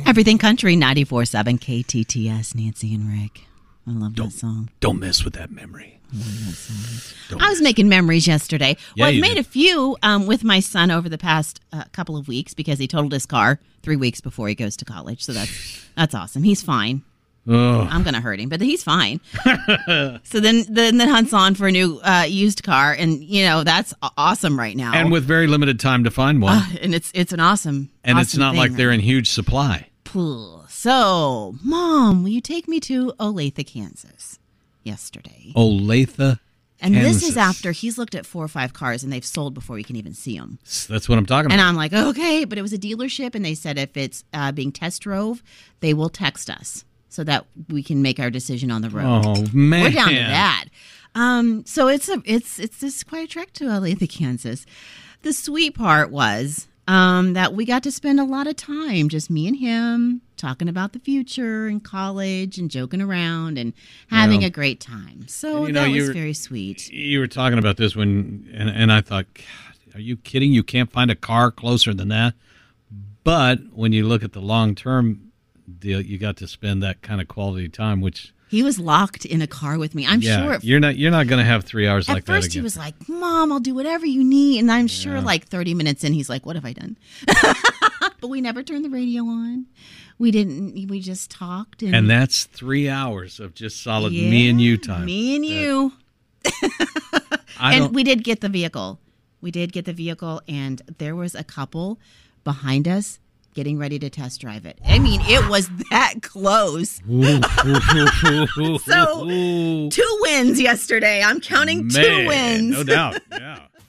Everything Country, 94.7 KTTS, Nancy and Rick. I love that song. Don't mess with that memory. I was making memories yesterday. Yeah, I've you made did. a few with my son over the past couple of weeks because he totaled his car 3 weeks before he goes to college. So that's awesome. He's fine. Oh. I'm going to hurt him, but he's fine. So then Hunt's on for a new used car, and that's awesome right now. And with very limited time to find one. And it's an awesome and it's awesome not thing like they're right in huge supply. now. So, Mom, will you take me to Olathe, Kansas yesterday? Olathe, And this Kansas. is after he's looked at 4 or 5 cars, and they've sold before we can even see them. That's what I'm talking And about. I'm like, okay, but it was a dealership, and they said if it's being test drove, they will text us so that we can make our decision on the road. Oh, man. We're down to that. So it's this quite a trek to Olathe, Kansas. The sweet part was that we got to spend a lot of time, just me and him, talking about the future and college and joking around and having a great time. So And, that was very sweet. You were talking about this and I thought, God, are you kidding? You can't find a car closer than that. But when you look at the long-term deal, you got to spend that kind of quality time, which... He was locked in a car with me. I'm sure. You're not going to have 3 hours like that again. At first, he was like, Mom, I'll do whatever you need. And I'm sure like 30 minutes in, he's like, what have I done? But we never turned the radio on. We didn't. We just talked. And that's 3 hours of just solid me and you time. Me and you. And we did get the vehicle. And there was a couple behind us getting ready to test drive it. I mean, it was that close. So, 2 wins yesterday. I'm counting 2 wins. No doubt. Yeah.